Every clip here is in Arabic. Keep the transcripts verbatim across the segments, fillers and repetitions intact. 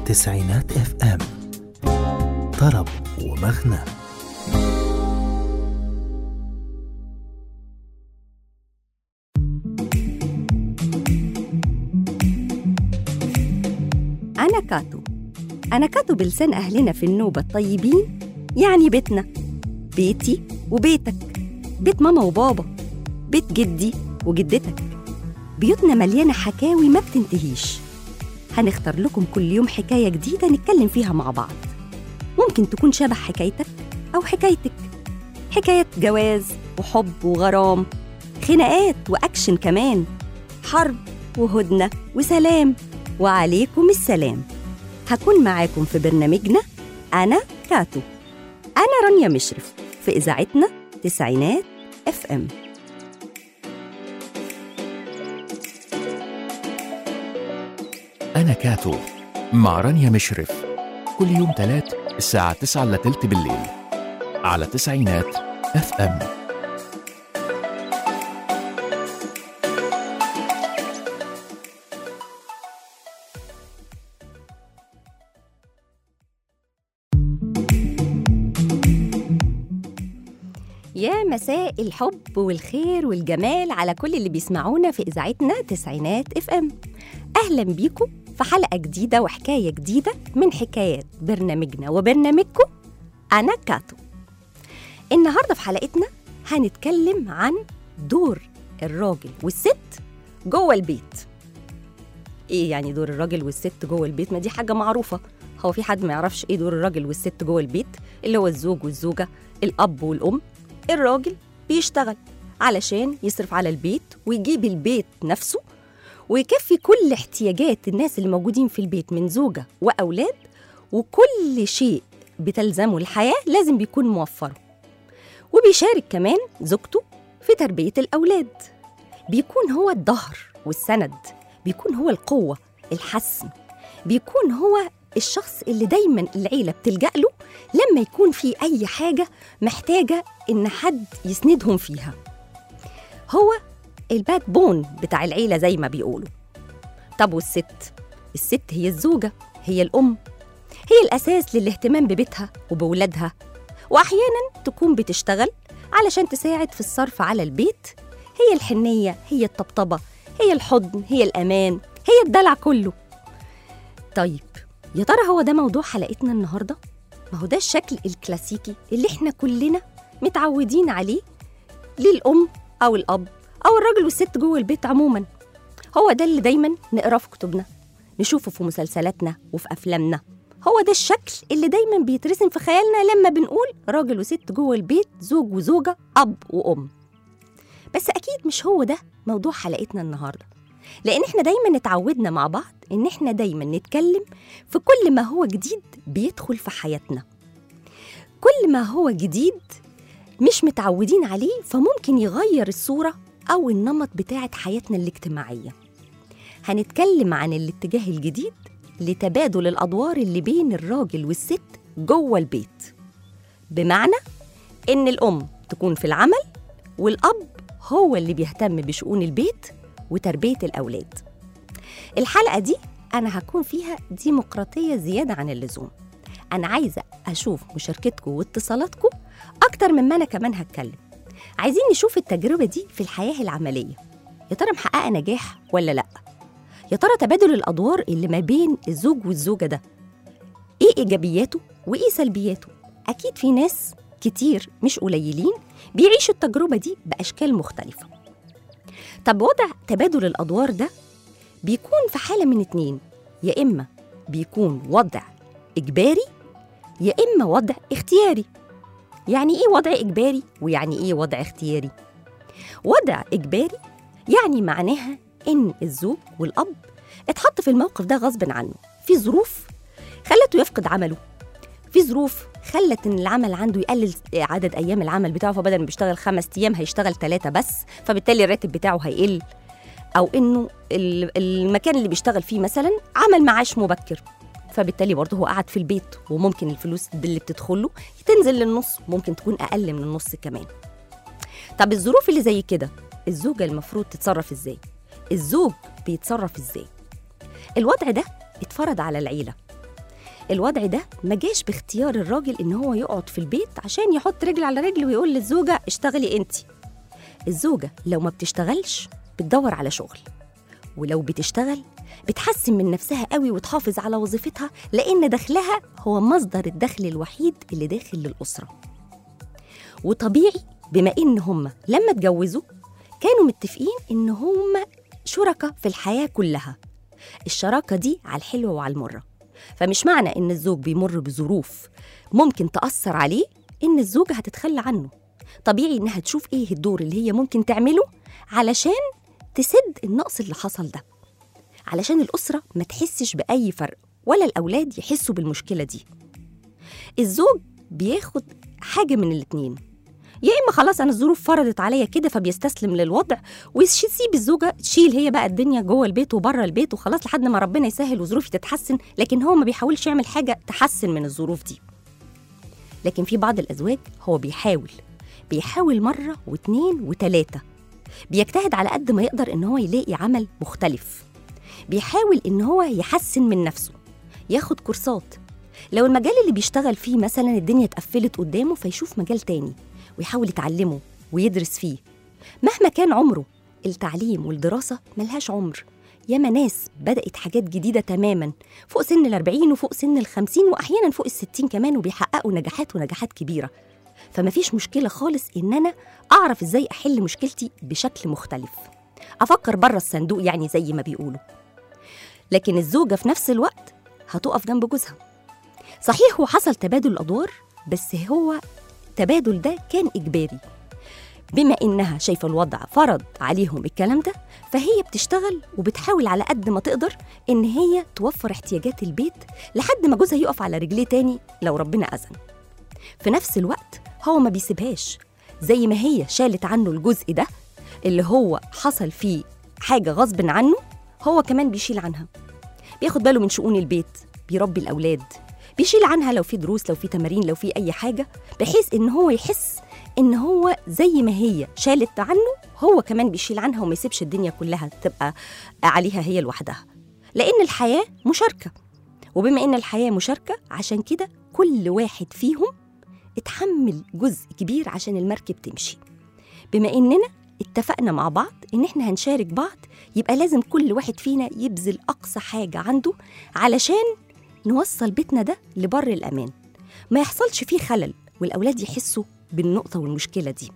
تسعينات اف ام، طرب ومغنى. أنا كاتو أنا كاتو بلسان أهلنا في النوبة الطيبين، يعني بيتنا، بيتي وبيتك، بيت ماما وبابا، بيت جدي وجدتك. بيوتنا مليانة حكاوي ما بتنتهيش. هنختار لكم كل يوم حكاية جديدة نتكلم فيها مع بعض. ممكن تكون شبه حكايتك أو حكايتك، حكاية جواز وحب وغرام، خناقات وأكشن كمان، حرب وهدنة وسلام، وعليكم السلام. هكون معاكم في برنامجنا أنا كاتو. أنا رانيا مشرف في إذاعتنا تسعينات اف ام. أنا كاتو مع رانيا مشرف، كل يوم تلات الساعة تسعة إلا تلت بالليل على تسعينات اف ام. يا مساء الحب والخير والجمال على كل اللي بيسمعونا في إذاعتنا تسعينات اف ام. أهلا بيكم في حلقة جديدة وحكاية جديدة من حكايات برنامجنا وبرنامجكم أنا كاتو. النهاردة في حلقتنا هنتكلم عن دور الراجل والست جوه البيت. إيه يعني دور الراجل والست جوه البيت؟ ما دي حاجة معروفة. هو في حد ما يعرفش إيه دور الراجل والست جوه البيت؟ اللي هو الزوج والزوجة، الأب والأم. الراجل بيشتغل علشان يصرف على البيت ويجيب البيت نفسه ويكفي كل احتياجات الناس اللي موجودين في البيت من زوجة وأولاد، وكل شيء بتلزمه الحياة لازم بيكون موفره. وبيشارك كمان زوجته في تربية الأولاد. بيكون هو الظهر والسند، بيكون هو القوة الحسم، بيكون هو الشخص اللي دايما العيلة بتلجأ له لما يكون في أي حاجة محتاجة إن حد يسندهم فيها. هو الباك بون بتاع العيلة زي ما بيقولوا. طب والست؟ الست هي الزوجة، هي الأم، هي الأساس للاهتمام ببيتها وبولادها، وأحيانا تكون بتشتغل علشان تساعد في الصرف على البيت. هي الحنية، هي الطبطبة، هي الحضن، هي الأمان، هي الدلع كله. طيب يا ترى هو ده موضوع حلقتنا النهاردة؟ ما هو ده الشكل الكلاسيكي اللي احنا كلنا متعودين عليه للأم أو الأب أو الراجل والست جوه البيت عموما. هو ده اللي دايما نقرأ في كتبنا، نشوفه في مسلسلاتنا وفي أفلامنا. هو ده الشكل اللي دايما بيترسم في خيالنا لما بنقول راجل وست جوه البيت، زوج وزوجة، أب وأم. بس أكيد مش هو ده موضوع حلقتنا النهاردة، لأن احنا دايما اتعودنا مع بعض إن احنا دايما نتكلم في كل ما هو جديد بيدخل في حياتنا. كل ما هو جديد مش متعودين عليه فممكن يغير الصورة أو النمط بتاعت حياتنا الاجتماعية. هنتكلم عن الاتجاه الجديد لتبادل الأدوار اللي بين الراجل والست جوه البيت، بمعنى إن الأم تكون في العمل والأب هو اللي بيهتم بشؤون البيت وتربية الأولاد. الحلقة دي أنا هكون فيها ديمقراطية زيادة عن اللزوم. أنا عايزة أشوف مشاركتكم واتصالاتكم أكتر من ما أنا كمان هتكلم. عايزين نشوف التجربة دي في الحياة العملية، يا ترى محققة نجاح ولا لأ؟ يا ترى تبادل الأدوار اللي ما بين الزوج والزوجة ده إيه إيجابياته وإيه سلبياته؟ أكيد في ناس كتير مش قليلين بيعيشوا التجربة دي بأشكال مختلفة. طب وضع تبادل الأدوار ده بيكون في حالة من اتنين، يا إما بيكون وضع إجباري يا إما وضع اختياري. يعني إيه وضع إجباري ويعني إيه وضع اختياري؟ وضع إجباري يعني معناها إن الزوج والأب اتحط في الموقف ده غصب عنه، في ظروف خلته يفقد عمله، في ظروف خلت إن العمل عنده يقلل عدد أيام العمل بتاعه، فبدل ما بيشتغل خمس أيام هيشتغل ثلاثة بس، فبالتالي الراتب بتاعه هيقل. أو إنه المكان اللي بيشتغل فيه مثلا عمل معاش مبكر، فبالتالي برضه هو قاعد في البيت وممكن الفلوس اللي بتدخله تنزل للنص، ممكن تكون أقل من النص كمان. طب الظروف اللي زي كده الزوجة المفروض تتصرف إزاي؟ الزوج بيتصرف إزاي؟ الوضع ده اتفرض على العيلة، الوضع ده ما جاش باختيار الراجل إن هو يقعد في البيت عشان يحط رجل على رجل ويقول للزوجة اشتغلي انتي. الزوجة لو ما بتشتغلش بتدور على شغل، ولو بتشتغل بتحسن من نفسها قوي وتحافظ على وظيفتها، لأن دخلها هو مصدر الدخل الوحيد اللي داخل للأسرة. وطبيعي بما إن هم لما اتجوزوا كانوا متفقين إن هم شركة في الحياة كلها. الشراكة دي على الحلوة وعلى المرة، فمش معنى إن الزوج بيمر بظروف ممكن تأثر عليه إن الزوجة هتتخلى عنه. طبيعي إنها تشوف إيه الدور اللي هي ممكن تعمله علشان تسد النقص اللي حصل ده، علشان الأسرة ما تحسش بأي فرق ولا الأولاد يحسوا بالمشكلة دي. الزوج بياخد حاجة من الاتنين، يا إما خلاص أنا الظروف فرضت عليا كده فبيستسلم للوضع ويسيب الزوجة تشيل هي بقى الدنيا جوه البيت وبره البيت وخلاص لحد ما ربنا يسهل وظروفي تتحسن، لكن هو ما بيحاولش يعمل حاجة تحسن من الظروف دي. لكن في بعض الأزواج هو بيحاول بيحاول مرة واتنين وتلاتة، بيجتهد على قد ما يقدر إن هو يلاقي عمل مختلف، بيحاول إن هو يحسن من نفسه، ياخد كورسات. لو المجال اللي بيشتغل فيه مثلا الدنيا اتقفلت قدامه فيشوف مجال تاني ويحاول يتعلمه ويدرس فيه. مهما كان عمره، التعليم والدراسة ملهاش عمر. ياما ناس بدأت حاجات جديدة تماماً فوق سن الأربعين وفوق سن الخمسين وأحياناً فوق الستين كمان، وبيحققوا نجاحات ونجاحات كبيرة. فما فيش مشكلة خالص إن أنا أعرف إزاي أحل مشكلتي بشكل مختلف، أفكر بره الصندوق يعني زي ما بيقولوا. لكن الزوجة في نفس الوقت هتقف جنب جوزها. صحيح وحصل تبادل الأدوار، بس هو التبادل ده كان إجباري. بما إنها شايفة الوضع فرض عليهم الكلام ده، فهي بتشتغل وبتحاول على قد ما تقدر إن هي توفر احتياجات البيت لحد ما جوزها يقف على رجليه تاني لو ربنا أذن. في نفس الوقت هو ما بيسيبهاش، زي ما هي شالت عنه الجزء ده اللي هو حصل فيه حاجة غصب عنه، هو كمان بيشيل عنها، بياخد باله من شؤون البيت، بيربي الأولاد، بيشيل عنها لو في دروس، لو في تمارين، لو في أي حاجة، بحيث إن هو يحس إن هو زي ما هي شالت عنه هو كمان بيشيل عنها، وما يسيبش الدنيا كلها تبقى عليها هي لوحدها، لأن الحياة مشاركة. وبما إن الحياة مشاركة عشان كده كل واحد فيهم اتحمل جزء كبير عشان المركب تمشي. بما إننا اتفقنا مع بعض إن إحنا هنشارك بعض، يبقى لازم كل واحد فينا يبذل أقصى حاجة عنده علشان نوصل بيتنا ده لبر الأمان، ما يحصلش فيه خلل والأولاد يحسوا بالنقطة والمشكلة دي.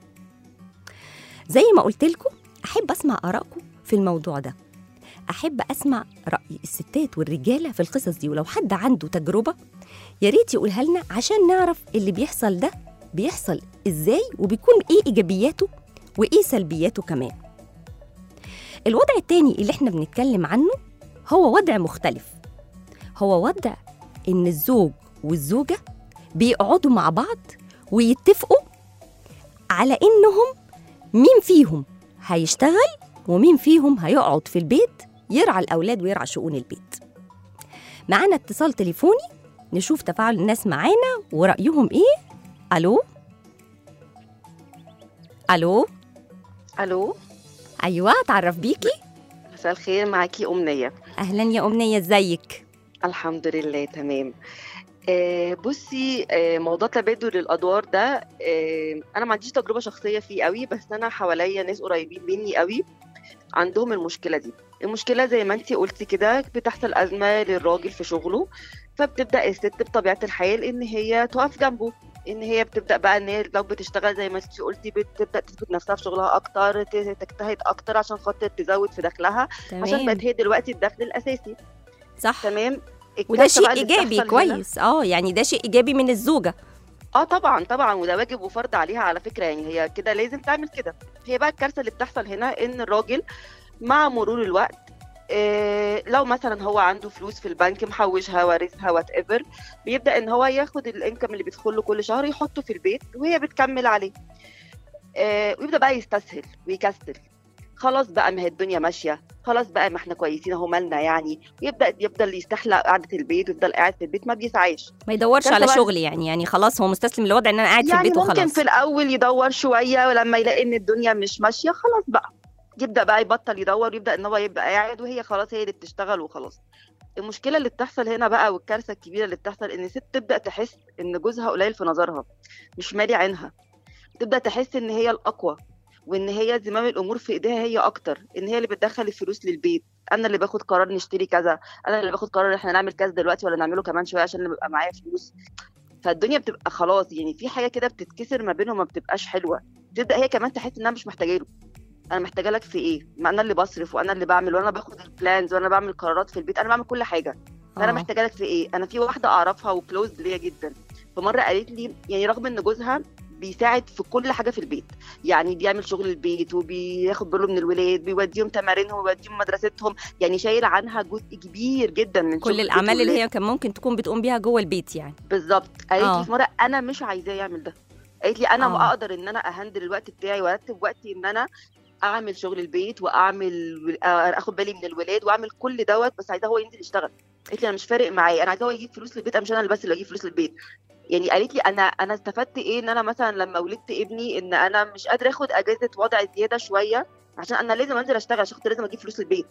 زي ما قلت لكم أحب أسمع آرائكم في الموضوع ده، أحب أسمع رأي الستات والرجالة في القصص دي، ولو حد عنده تجربة يا ريت يقولها لنا عشان نعرف اللي بيحصل ده بيحصل إزاي، وبيكون إيه إيجابياته وإيه سلبياته كمان. الوضع التاني اللي إحنا بنتكلم عنه هو وضع مختلف، هو وضع إن الزوج والزوجة بيقعدوا مع بعض ويتفقوا على إنهم مين فيهم هيشتغل ومين فيهم هيقعد في البيت يرعى الأولاد ويرعى شؤون البيت. معانا اتصال تليفوني نشوف تفاعل الناس معانا ورأيهم إيه. ألو ألو ألو أيوة، تعرف بيكي. مساء الخير، معاكي أمنية. أهلا يا أمنية، إزيك؟ الحمد لله تمام. آه بصي، آه موضوع تبادل الأدوار ده آه أنا ما عنديش تجربة شخصية فيه قوي، بس أنا حواليا ناس قريبين مني قوي عندهم المشكلة دي. المشكلة زي ما انتي قلتي كده، بتحصل أزمة للراجل في شغله، فبتبدأ الست بطبيعة الحال إن هي تقف جنبه، إن هي بتبدأ بقى إن هي لو بتشتغل زي ما انتي قلتي بتبدأ تثبت نفسها في شغلها أكتر، تجتهد أكتر عشان خاطر تزود في دخلها، تمام. عشان بقت هي دلوقتي الدخل الأساسي. صح، تمام. وده شيء إيجابي كويس. اه يعني ده شيء إيجابي من الزوجة. اه طبعا طبعا، وده واجب وفرض عليها على فكرة، يعني هي كده لازم تعمل كده. هي بقى الكارثة اللي بتحصل هنا إن الراجل مع مرور الوقت إيه لو مثلا هو عنده فلوس في البنك محوشها وارثها وات ايفر، بيبدا ان هو ياخد الانكم اللي بيدخل له كل شهر يحطه في البيت وهي بتكمل عليه، إيه ويبدا بقى يستسهل ويكسل. خلاص بقى ما هي الدنيا ماشيه، خلاص بقى ما احنا كويسين اهو مالنا يعني، ويبدا يفضل يستحلى قعده البيت ويفضل قاعد في البيت ما بيسعاش، ما يدورش على شغل يعني يعني خلاص هو مستسلم للوضع ان انا قاعد يعني في البيت وخلاص. ممكن في الاول يدور شويه، ولما يلاقي ان الدنيا مش ماشيه خلاص بقى يبدا بقى يبطل يدور ويبدا ان هو يبقى قاعد وهي خلاص هي اللي بتشتغل وخلاص. المشكله اللي بتحصل هنا بقى والكارثه الكبيره اللي بتحصل ان الست تبدا تحس ان جوزها قليل في نظرها، مش مالي عينها، تبدا تحس ان هي الاقوى وان هي زمام الامور في ايديها هي اكتر، ان هي اللي بتدخل الفلوس للبيت، انا اللي باخد قرار نشتري كذا، انا اللي باخد قرار احنا نعمل كذا دلوقتي ولا نعمله كمان شويه عشان نبقى معايا فلوس. فالدنيا بتبقى خلاص يعني في حاجه كده بتتكسر ما بينهم، ما بتبقاش حلوه. تبدا هي كمان تحس انها مش محتاجه له، انا محتاجه لك في ايه؟ ما انا اللي بصرف وانا اللي بعمل وانا باخد البلانز وانا بعمل قرارات في البيت، انا بعمل كل حاجه، فانا آه. محتاجه لك في ايه؟ انا في واحده اعرفها وكلوز ليا جدا، فمره قالت لي يعني رغم ان جوزها بيساعد في كل حاجه في البيت، يعني بيعمل شغل البيت وبياخد باله من الولاد، بيوديهم تمارينهم ويوديهم مدرستهم، يعني شايل عنها جزء كبير جدا من كل شغل الاعمال البيت اللي والولاد. هي كان ممكن تكون بتقوم بيها جوه البيت يعني. بالظبط. قالت آه. لي في مره انا مش عايزاه يعمل ده، قالت لي انا آه. ما اقدر ان انا اهندل الوقت بتاعي وارتب وقتي ان انا اعمل شغل البيت واعمل اخد بالي من الولاد واعمل كل دوت، بس عايزاه هو ينزل يشتغل. قالت لي انا مش فارق معايا، انا عايزاه هو يجيب فلوس للبيت، انا مش انا اللي بس اللي اجيب فلوس للبيت. يعني قالت لي انا انا استفدت ايه ان انا مثلا لما ولدت ابني ان انا مش قادره اخد اجازه وضع زياده شويه عشان انا لازم انزل اشتغل عشان خاطر لازم اجيب فلوس للبيت.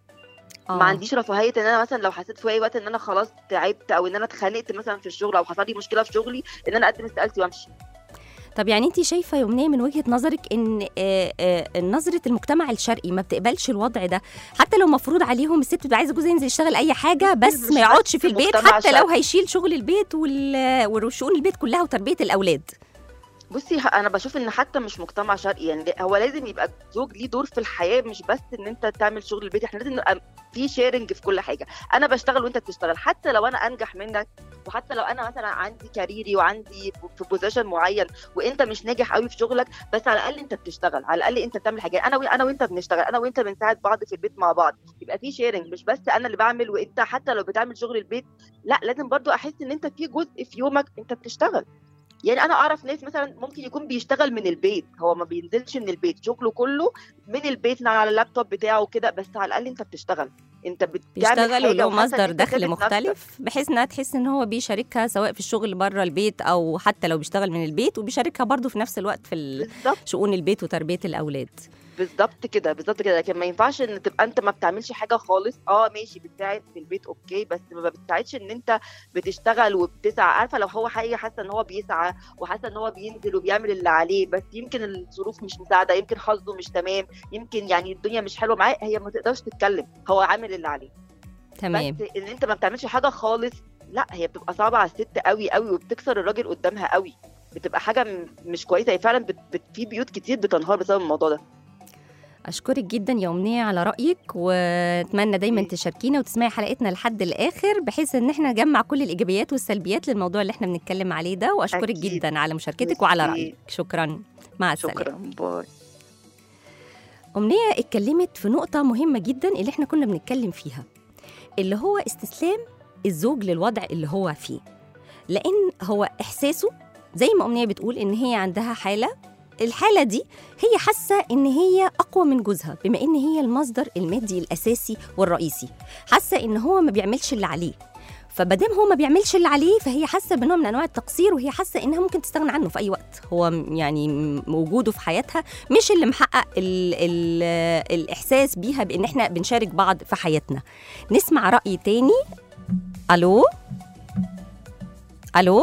ما آه. عنديش رفاهيه ان انا مثلا لو حسيت في اي وقت ان انا خلاص تعبت او ان انا اتخانقت مثلا في الشغل او حصل لي مشكله في شغلي ان انا اقدم استقالتي وامشي. طب يعني انت شايفه يا يمنيه من وجهه نظرك ان آه، آه، نظره المجتمع الشرقي ما بتقبلش الوضع ده، حتى لو مفروض عليهم الست بتبقى عايزه جوزها ينزل يشتغل اي حاجه بس مش ما يقعدش بس في البيت، مجتمع حتى لو شرقي. هيشيل شغل البيت وال- وشؤون البيت كلها وتربيه الاولاد. بصي انا بشوف ان حتى مش مجتمع شرقي، يعني هو لازم يبقى الزوج ليه دور في الحياه، مش بس ان انت تعمل شغل البيت، احنا لازم نبقى في شيرنج في كل حاجه، انا بشتغل وانت بتشتغل، حتى لو انا انجح منك وحتى لو انا مثلا عندي كاريري وعندي في بوزيشن معين وانت مش ناجح قوي في شغلك، بس على الاقل انت بتشتغل، على الاقل انت بتعمل حاجه، انا انا وانت بنشتغل، انا وانت بنساعد بعض في البيت مع بعض، يبقى في شيرنج، مش بس انا اللي بعمل وانت حتى لو بتعمل شغل البيت، لا لازم برضو احس ان انت في جزء في يومك انت بتشتغل. يعني انا اعرف ناس مثلا ممكن يكون بيشتغل من البيت، هو ما بينزلش من البيت، شغله كله من البيت على اللابتوب بتاعه كده، بس على الاقل انت بتشتغل، انت بتعمل بيشتغل حاجه وله وحاسه ان مصدر انت دخل ثابت نفسك. مختلف بحيث انها تحس ان هو بيشاركها سواء في الشغل بره البيت او حتى لو بيشتغل من البيت، وبيشاركها برضو في نفس الوقت في ال- بالظبط شؤون البيت وتربيه الاولاد. بالظبط كده بالظبط كده، لكن ما ينفعش ان تبقى انت ما بتعملش حاجه خالص. اه ماشي بتساعد في البيت اوكي، بس ما بتساعدش ان انت بتشتغل وبتسعى. عارفه لو هو حقيقي حاسه ان هو بيسعى وحاسه ان هو بينزل وبيعمل اللي عليه، بس يمكن الظروف مش مساعده، يمكن حظه مش تمام، يمكن يعني الدنيا مش حلوه معاه، هي ما تقدرش تتكلم، هو عامل اللي عليه. تمام. بس ان انت ما بتعملش حاجه خالص، لا هي بتبقى صعبه على الست قوي قوي وبتكسر الراجل قدامها قوي، بتبقى حاجه م- مش كويسه. هي فعلا بت... بت... في بيوت كتير بتنهار بسبب الموضوع ده. أشكرك جدا يا أمنية على رأيك، وأتمنى دايما تشاركينا وتسمعي حلقتنا لحد الآخر بحيث إن احنا نجمع كل الإيجابيات والسلبيات للموضوع اللي احنا بنتكلم عليه ده. وأشكرك أكيد. جدا على مشاركتك وعلى ميرسي. رأيك. شكرا، مع السلامة. شكرا، باي. أمنية اتكلمت في نقطة مهمة جدا اللي احنا كنا بنتكلم فيها، اللي هو استسلام الزوج للوضع اللي هو فيه، لأن هو إحساسه زي ما أمنية بتقول إن هي عندها حالة، الحالة دي هي حاسة إن هي أقوى من جوزها بما إن هي المصدر المادي الأساسي والرئيسي، حاسة إن هو ما بيعملش اللي عليه، فبدام هو ما بيعملش اللي عليه فهي حاسة بنوع من أنواع التقصير، وهي حاسة إنها ممكن تستغنى عنه في أي وقت. هو م- يعني م- وجوده في حياتها مش اللي محقق ال ال الإحساس بيها بإن إحنا بنشارك بعض في حياتنا. نسمع رأي تاني. ألو ألو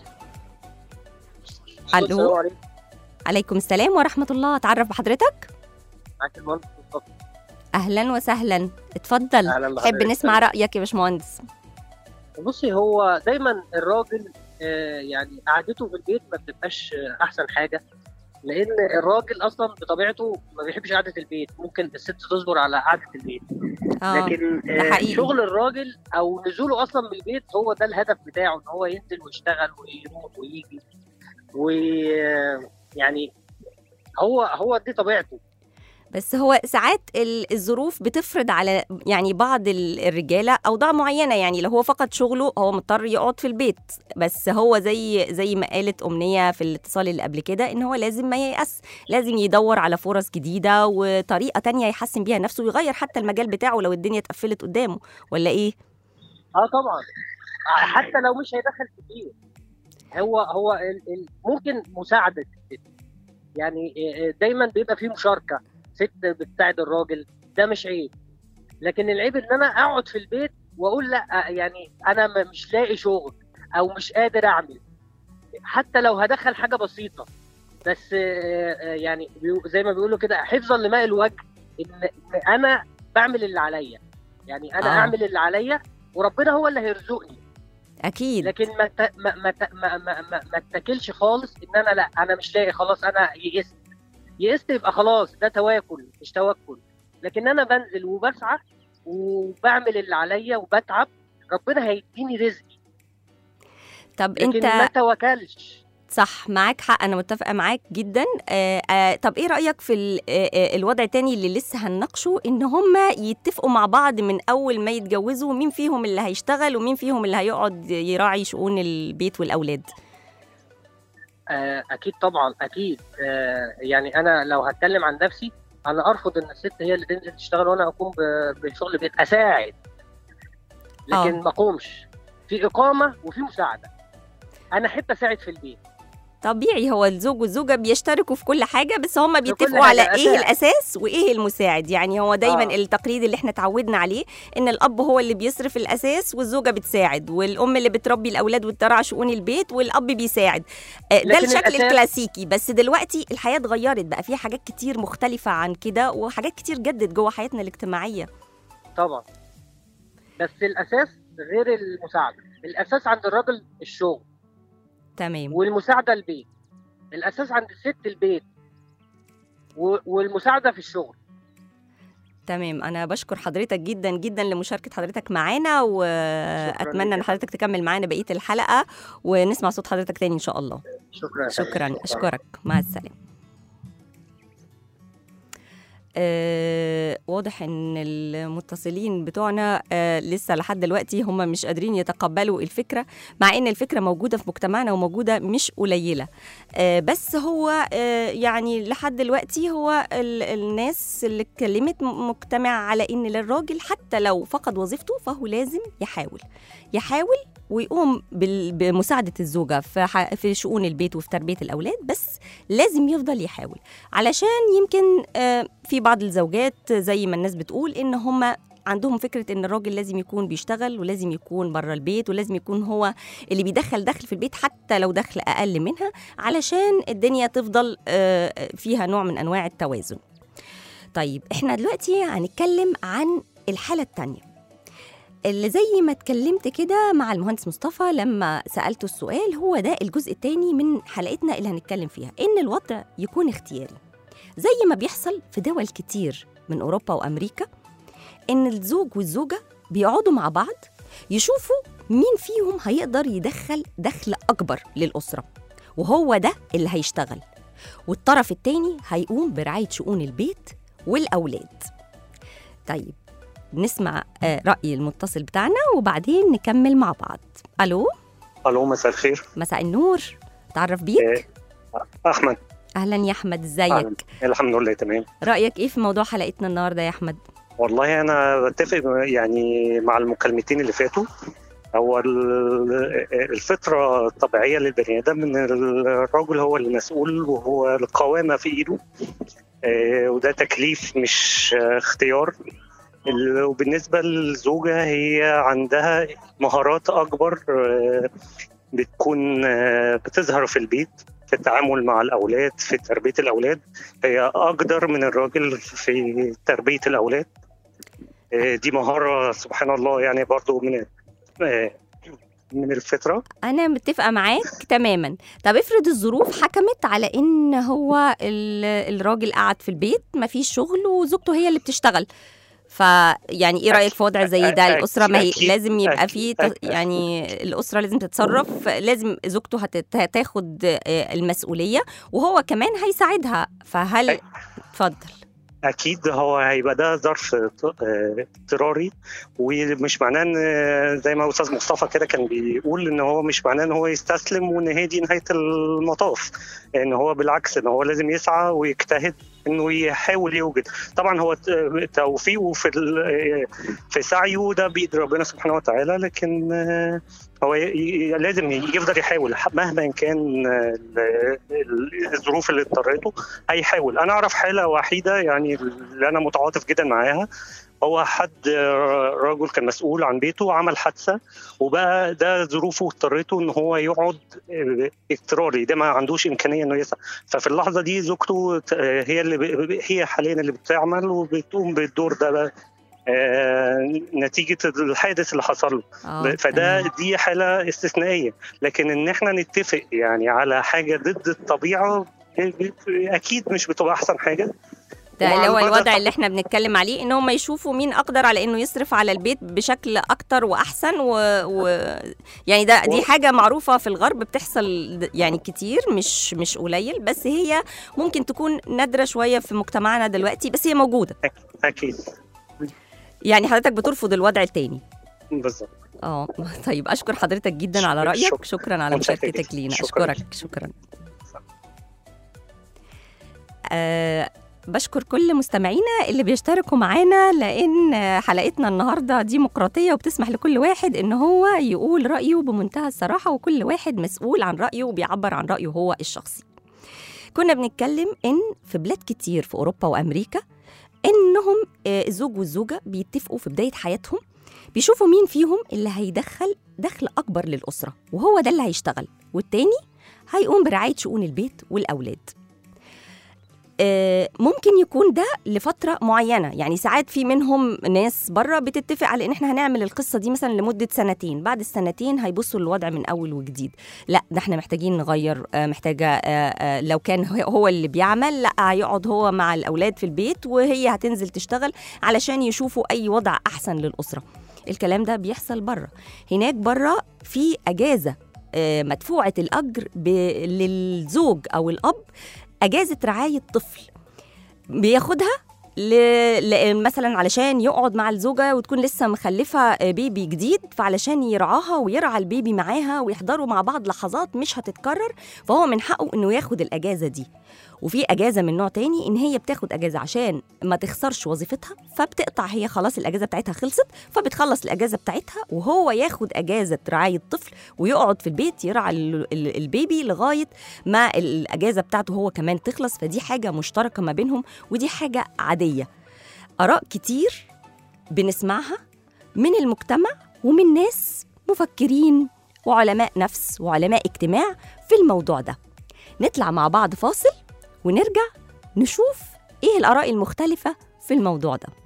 ألو. عليكم. عليكم السلام ورحمة الله. أتعرف بحضرتك؟ معاك المهندس مصطفى. أهلا وسهلا، اتفضل. أهلاً حب بحضرتك. نسمع رأيك يا باشمهندس. بصي هو دايما الراجل آه، يعني قعدته في البيت ما بتبقاش آه، احسن حاجه، لان الراجل اصلا بطبيعته ما بيحبش قعده البيت، ممكن الست تصبر على قعده البيت، آه. لكن ده آه، حقيقي. شغل الراجل او نزوله اصلا من البيت هو ده الهدف بتاعه، ان هو ينزل ويشتغل ويروح ويجي، ويعني هو هو دي طبيعته. بس هو ساعات ال- الظروف بتفرض على يعني بعض ال- الرجاله اوضاع معينه، يعني لو هو فقد شغله هو مضطر يقعد في البيت، بس هو زي زي ما قالت امنيه في الاتصال اللي قبل كده ان هو لازم ما ييأس، لازم يدور على فرص جديده وطريقه تانية يحسن بيها نفسه ويغير حتى المجال بتاعه لو الدنيا اتقفلت قدامه، ولا ايه؟ اه طبعا، حتى لو مش هيدخل كتير، هو هو ال- ال- ممكن مساعده الست، يعني دايما بيبقى فيه مشاركه، ست بتساعد الراجل، ده مش عيب. لكن العيب ان انا اقعد في البيت واقول لا، يعني انا مش لاقي شغل او مش قادر اعمل، حتى لو هدخل حاجه بسيطه، بس يعني زي ما بيقولوا كده حفظا لماء الوجه، ان انا بعمل اللي عليا، يعني انا آه. اعمل اللي عليا وربنا هو اللي هيرزقني اكيد. لكن ما ما ما ما ما, ما, ما اتكلش خالص ان انا لا انا مش لاقي، خلاص انا يئست يئست يبقى خلاص ده تواكل مش توكل. لكن انا بنزل وبسعى وبعمل اللي عليا وبتعب، ربنا هيديني رزقي. طب لكن انت ما توكلش. صح، معاك حق، انا متفقه معاك جدا. آآ آآ طب ايه رايك في الوضع التاني اللي لسه هنناقشه، ان هم يتفقوا مع بعض من اول ما يتجوزوا مين فيهم اللي هيشتغل ومين فيهم اللي هيقعد يراعي شؤون البيت والاولاد؟ اكيد طبعا اكيد. يعني انا لو هتكلم عن نفسي، انا ارفض ان الست هي اللي تنزل تشتغل وانا اقوم بشغل بيت، اساعد لكن ما اقومش. في اقامه وفي مساعده، انا احب اساعد في البيت. طبيعي، هو الزوج والزوجه بيشتركوا في كل حاجه، بس هم بيتفقوا على ايه الاساس وايه المساعد. يعني هو دايما آه. التقليد اللي احنا اتعودنا عليه ان الاب هو اللي بيصرف الاساس والزوجه بتساعد، والام اللي بتربي الاولاد وترعى شؤون البيت والاب بيساعد. ده الشكل الكلاسيكي. بس دلوقتي الحياه اتغيرت، بقى في حاجات كتير مختلفه عن كده، وحاجات كتير جدت جوه حياتنا الاجتماعيه. طبعا، بس الاساس غير المساعده. الاساس عند الراجل الشغل، تمام، والمساعده البيت. الاساس عند الست البيت والمساعده في الشغل. تمام. انا بشكر حضرتك جدا جدا لمشاركه حضرتك معانا، واتمنى ان حضرتك تكمل معانا بقيه الحلقه ونسمع صوت حضرتك تاني ان شاء الله. شكرا شكرا اشكرك، مع السلامه. آه، واضح ان المتصلين بتوعنا آه، لسه لحد دلوقتي هم مش قادرين يتقبلوا الفكرة، مع ان الفكرة موجودة في مجتمعنا وموجودة مش قليلة. آه، بس هو آه، يعني لحد دلوقتي هو الناس اللي اتكلمت مجتمع على ان للراجل حتى لو فقد وظيفته فهو لازم يحاول يحاول ويقوم بمساعدة الزوجة في شؤون البيت وفي تربية الأولاد، بس لازم يفضل يحاول، علشان يمكن في بعض الزوجات زي ما الناس بتقول إن هم عندهم فكرة إن الراجل لازم يكون بيشتغل ولازم يكون برا البيت ولازم يكون هو اللي بيدخل دخل في البيت حتى لو دخل أقل منها، علشان الدنيا تفضل فيها نوع من أنواع التوازن. طيب إحنا دلوقتي هنتكلم عن الحالة التانية اللي زي ما اتكلمت كده مع المهندس مصطفى لما سألته السؤال. هو ده الجزء الثاني من حلقتنا اللي هنتكلم فيها، إن الوضع يكون اختياري زي ما بيحصل في دول كتير من أوروبا وأمريكا، إن الزوج والزوجة بيقعدوا مع بعض يشوفوا مين فيهم هيقدر يدخل دخل أكبر للأسرة، وهو ده اللي هيشتغل، والطرف الثاني هيقوم برعاية شؤون البيت والأولاد. طيب نسمع رأي المتصل بتاعنا وبعدين نكمل مع بعض. ألو. ألو، مساء الخير. مساء النور، تعرف بيك؟ إيه. أحمد. أهلا يا أحمد، إزيك؟ الحمد لله تمام. رأيك إيه في موضوع حلقتنا النهاردة يا أحمد؟ والله أنا بتفق يعني مع المكالمتين اللي فاتوا. هو الفطرة الطبيعية للبني آدم إن الرجل هو المسؤول وهو القوامة في إيده، وده تكليف مش اختيار. وبالنسبة للزوجة هي عندها مهارات أكبر بتكون بتظهر في البيت، في التعامل مع الأولاد، في تربية الأولاد. هي أقدر من الراجل في تربية الأولاد. دي مهارة سبحان الله يعني برضو من من الفطرة. أنا متفقة معاك تماما. طب افرض الظروف حكمت على إن هو الراجل قاعد في البيت مفيش شغل وزوجته هي اللي بتشتغل، فيعني ايه رايك في وضع زي ده؟ الاسره ما هي لازم يبقى فيه يعني الاسره لازم تتصرف، لازم زوجته هتاخد المسؤوليه وهو كمان هيساعدها، فهل اتفضل؟ اكيد هو هيبقى ده ظرف اضطراري، ومش معناه ان زي ما استاذ مصطفى كده كان بيقول ان هو مش معناه ان هو يستسلم وان هي دي نهايه المطاف، ان هو بالعكس ان هو لازم يسعى ويجتهد انه يحاول يوجد. طبعا هو توفيقه في في سعيه ده بيد ربنا سبحانه وتعالى، لكن هو لازم يفضل يحاول مهما كان الظروف اللي اضطرته هيحاول. انا اعرف حاله وحيده يعني اللي انا متعاطف جدا معاها، هو حد رجل كان مسؤول عن بيته وعمل حادثه، وبقى ده ظروفه اضطرته ان هو يقعد اضطراري، ده ما عندوش امكانيه انه يسعى. ففي اللحظه دي زوجته هي اللي هي حاليا اللي بتعمل وبتقوم بالدور ده بقى آه نتيجه الحادث اللي حصل له. فده دي حاله استثنائيه، لكن ان احنا نتفق يعني على حاجه ضد الطبيعه اكيد مش بتبقى احسن حاجه. ده اللي هو الوضع اللي احنا بنتكلم عليه، ان هم يشوفوا مين اقدر على انه يصرف على البيت بشكل اكتر واحسن و... و... يعني ده دي حاجه معروفه في الغرب بتحصل يعني كتير، مش مش قليل، بس هي ممكن تكون نادره شويه في مجتمعنا دلوقتي، بس هي موجوده اكيد. يعني حضرتك بترفض الوضع التاني؟ بالظبط. اه طيب، اشكر حضرتك جدا على رايك. شكرا, شكرا على مشاركتك لينا. اشكرك. شكرا. آه بشكر كل مستمعينا اللي بيشتركوا معانا، لأن حلقتنا النهاردة ديمقراطية وبتسمح لكل واحد إن هو يقول رأيه بمنتهى الصراحة، وكل واحد مسؤول عن رأيه وبيعبر عن رأيه هو الشخصي. كنا بنتكلم إن في بلاد كتير في أوروبا وأمريكا إنهم الزوج والزوجة بيتفقوا في بداية حياتهم، بيشوفوا مين فيهم اللي هيدخل دخل أكبر للأسرة وهو ده اللي هيشتغل، والتاني هيقوم برعاية شؤون البيت والأولاد. ممكن يكون ده لفترة معينة، يعني ساعات في منهم ناس برا بتتفق على ان احنا هنعمل القصة دي مثلا لمدة سنتين، بعد السنتين هيبصوا للوضع من اول وجديد، لا ده احنا محتاجين نغير، محتاجة لو كان هو اللي بيعمل لا هيقعد هو مع الأولاد في البيت وهي هتنزل تشتغل علشان يشوفوا أي وضع أحسن للأسرة. الكلام ده بيحصل برا. هناك برا في أجازة مدفوعة الأجر للزوج أو الأب، أجازة رعاية طفل بياخدها ل... مثلا علشان يقعد مع الزوجة وتكون لسه مخلفة بيبي جديد، فعلشان يرعاها ويرعى البيبي معاها ويحضروا مع بعض لحظات مش هتتكرر، فهو من حقه إنه ياخد الأجازة دي. وفي أجازة من نوع تاني إن هي بتاخد أجازة عشان ما تخسرش وظيفتها، فبتقطع هي خلاص الأجازة بتاعتها خلصت، فبتخلص الأجازة بتاعتها وهو ياخد أجازة رعاية طفل ويقعد في البيت يرعى البيبي لغاية ما الأجازة بتاعته هو كمان تخلص. فدي حاجة مشتركة ما بينهم، ودي حاجة عادية. آراء كتير بنسمعها من المجتمع ومن ناس مفكرين وعلماء نفس وعلماء اجتماع في الموضوع ده. نطلع مع بعض فاصل ونرجع نشوف إيه الآراء المختلفة في الموضوع ده.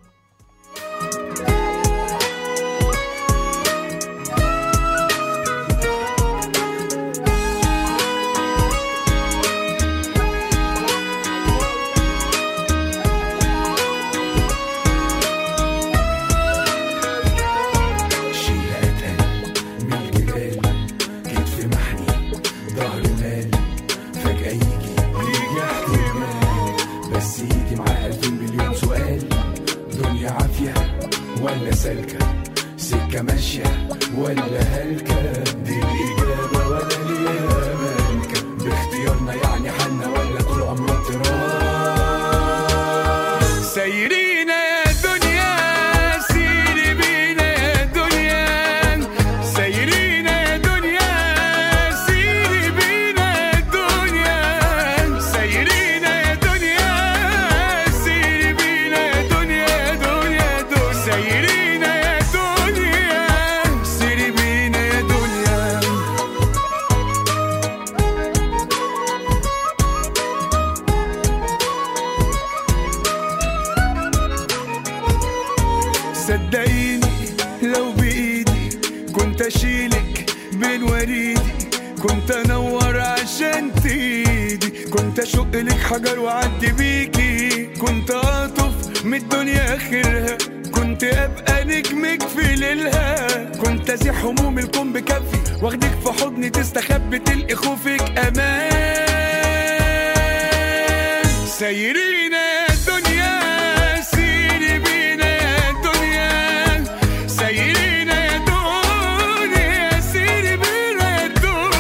ولا سالكة سكة ماشية ولا هلكة، دي الإجابة ولا ليها مالكة، باختيارنا يعني حالنا ولا طول عمرنا اضطراب. سايرين يا دنيا سيري بينا يا دنيا، سايرين يا دنيا سيري بينا يا دنيا، سايرين يا دنيا سيري بينا يا دنيا يا دنيا دنيا، سايرين يا دنيا سيري بينا يا دنيا. صدقيني لو بإيدي كنت أشيلك بين وريدي، كنت أنور عشان تيدي، كنت أشق لك حجر وعدي بيكي، كنت أطف من الدنيا آخرها، كنت أبقى نجمك في ليلها، كنت أزيح هموم الكون بكفي واخدك في حضني تستخبي تلقي خوفك أمان. سايرين يا دنيا سيري بينا يا دنيا، سايرين يا دنيا سيري بينا يا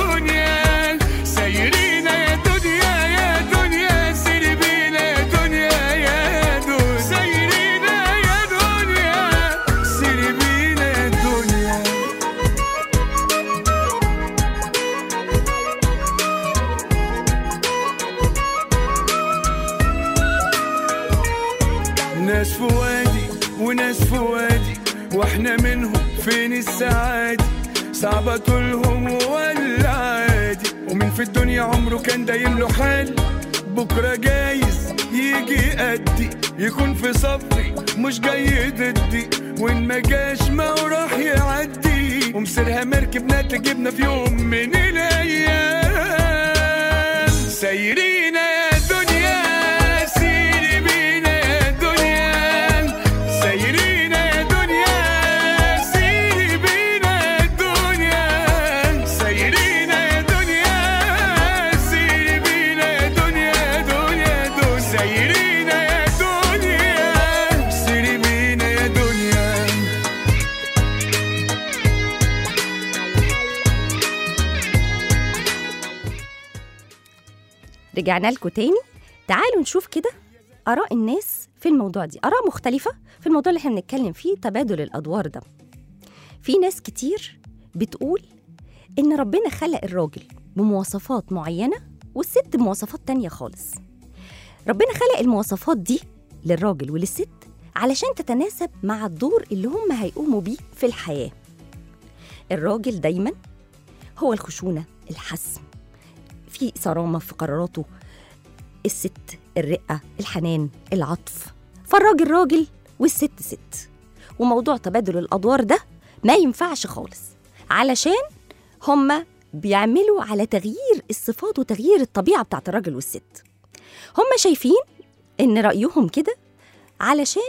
دنيا، سايرين يا دنيا يا دنيا سيري بينا يا دنيا عادي، صعبة طولهم ولا عادي. ومين في الدنيا عمره كان دايم له حال، بكرة جايز يجي قدي، يكون في صفي مش جاي ضدي، وإن ما جاش ما هو راح يعدي. ومسيرها مركبنا تجيبنا في يوم من الأيام. سايرين يا دنيا سيري بينا يا دنيا، سايرين يا دنيا سيري بينا يا دنيا، سايرين يا دنيا سيري بينا يا دنيا يا دنيا دنيا، سايرين يا دنيا سيري بينا يا دنيا. رجعنا لكم تاني. تعالوا نشوف كده آراء الناس في الموضوع دي، آراء مختلفة في الموضوع اللي احنا بنتكلم فيه، تبادل الأدوار ده. في ناس كتير بتقول إن ربنا خلق الراجل بمواصفات معينة والست بمواصفات تانية خالص. ربنا خلق المواصفات دي للراجل وللست علشان تتناسب مع الدور اللي هم هيقوموا بيه في الحياة. الراجل دايما هو الخشونة، الحسم، في صرامة في قراراته، الست الرقة، الحنان، العطف. فالراجل راجل والست ست. وموضوع تبادل الأدوار ده ما ينفعش خالص، علشان هما بيعملوا على تغيير الصفات وتغيير الطبيعة بتاعت الراجل والست. هما شايفين إن رأيهم كده علشان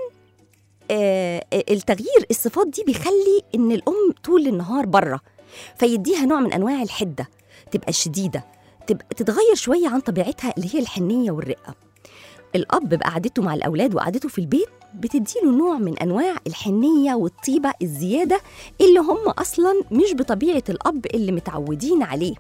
آه التغيير الصفات دي بيخلي إن الأم طول النهار بره، فيديها نوع من أنواع الحدة، تبقى شديدة، تبقى تتغير شوية عن طبيعتها اللي هي الحنية والرقة. الأب بقعدته مع الأولاد وقعدته في البيت بتديله نوع من أنواع الحنية والطيبة الزيادة اللي هم أصلاً مش بطبيعة الأب اللي متعودين عليه.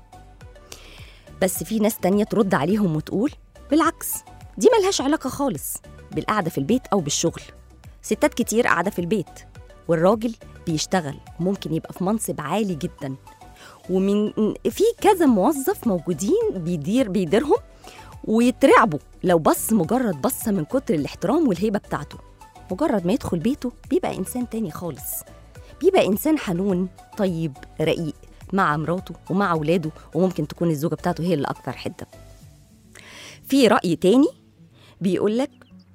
بس في ناس تانية ترد عليهم وتقول بالعكس، دي ملهاش علاقة خالص بالقعدة في البيت أو بالشغل. ستات كتير قاعدة في البيت والراجل بيشتغل، ممكن يبقى في منصب عالي جداً، ومن في كذا موظف موجودين بيدير بيديرهم ويترعبوا لو بص مجرد بصة من كتر الاحترام والهيبة بتاعته. مجرد ما يدخل بيته بيبقى إنسان تاني خالص، بيبقى إنسان حنون طيب رقيق مع مراته ومع أولاده، وممكن تكون الزوجة بتاعته هي اللي أكثر حدة. في رأي تاني بيقولك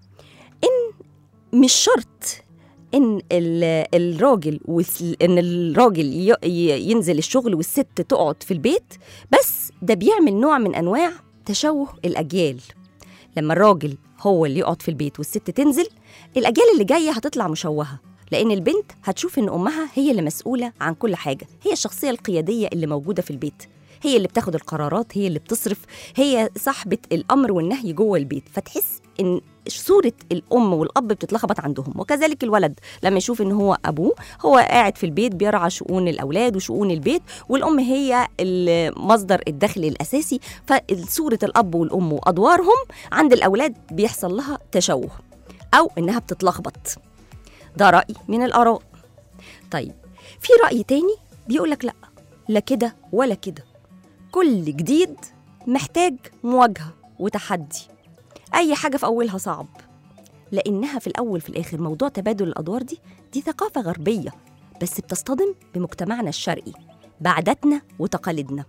إن مش شرط إن الراجل إن الراجل ينزل الشغل والست تقعد في البيت، بس ده بيعمل نوع من أنواع تشوه الأجيال. لما الراجل هو اللي يقعد في البيت والست تنزل، الأجيال اللي جاية هتطلع مشوهة، لأن البنت هتشوف إن أمها هي اللي مسؤولة عن كل حاجة، هي الشخصية القيادية اللي موجودة في البيت، هي اللي بتاخد القرارات، هي اللي بتصرف، هي صاحبة الأمر والنهي جوه البيت. فتحس إن صورة الأم والأب بتتلخبط عندهم. وكذلك الولد لما يشوف إن هو أبوه هو قاعد في البيت بيرعى شؤون الأولاد وشؤون البيت، والأم هي مصدر الدخل الأساسي، فصورة الأب والأم وأدوارهم عند الأولاد بيحصل لها تشوه أو إنها بتتلخبط. ده رأي من الآراء. طيب في رأي تاني بيقولك لأ، لا كده ولا كده، كل جديد محتاج مواجهة وتحدي، أي حاجة في أولها صعب، لأنها في الأول في الآخر موضوع تبادل الأدوار دي دي ثقافة غربية بس بتصطدم بمجتمعنا الشرقي بعاداتنا وتقاليدنا.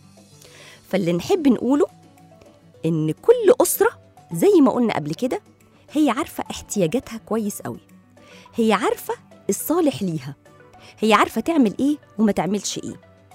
فاللي نحب نقوله إن كل أسرة زي ما قلنا قبل كده هي عارفة احتياجاتها كويس قوي، هي عارفة الصالح ليها، هي عارفة تعمل إيه وما تعملش إيه.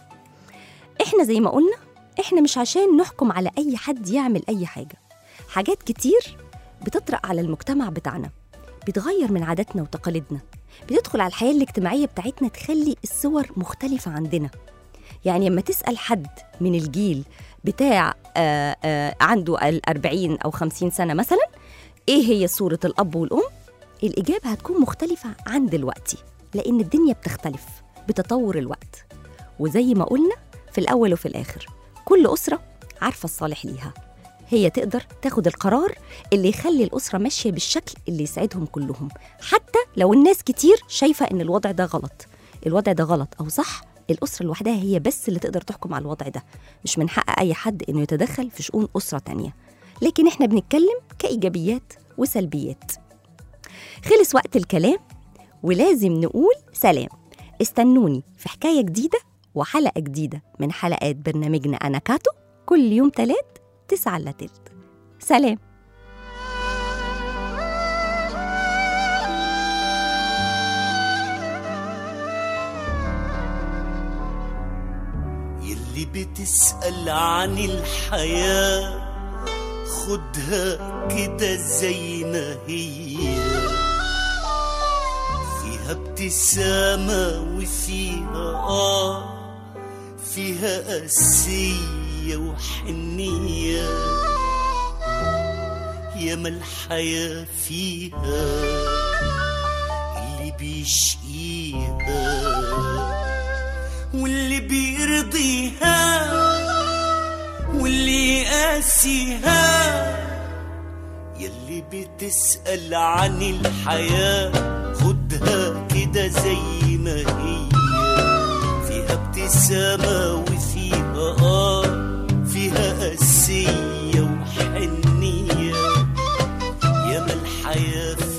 إحنا زي ما قلنا إحنا مش عشان نحكم على أي حد يعمل أي حاجة، حاجات كتير بتطرق على المجتمع بتاعنا، بتغير من عاداتنا وتقاليدنا، بتدخل على الحياة الاجتماعية بتاعتنا، تخلي الصور مختلفة عندنا. يعني لما تسأل حد من الجيل بتاع آآ آآ عنده الأربعين أو خمسين سنة مثلا إيه هي صورة الأب والأم، الإجابة هتكون مختلفة عن دلوقتي، لأن الدنيا بتختلف بتطور الوقت. وزي ما قلنا في الأول وفي الآخر كل أسرة عارفة الصالح ليها، هي تقدر تاخد القرار اللي يخلي الأسرة ماشية بالشكل اللي يسعدهم كلهم، حتى لو الناس كتير شايفة إن الوضع ده غلط. الوضع ده غلط أو صح، الأسرة لوحدها هي بس اللي تقدر تحكم على الوضع ده، مش من حق أي حد إنه يتدخل في شؤون أسرة تانية. لكن إحنا بنتكلم كإيجابيات وسلبيات. خلص وقت الكلام ولازم نقول سلام. استنوني في حكاية جديدة وحلقة جديدة من حلقات برنامجنا أنا كاتو كل يوم تلات تسعة إلا تلت. سلام. يلي بتسأل عن الحياة خدها كده زي ما هي، فيها ابتسامة وفيها آه فيها قاسية وحنية، ياما الحياة فيها اللي بيشقيها واللي بيرضيها واللي قاسيها. يلي بتسأل عن الحياة خدها كده زي ما هي، فيها ابتسامة وفيها آه فيها قاسية وحنية، ياما الحياة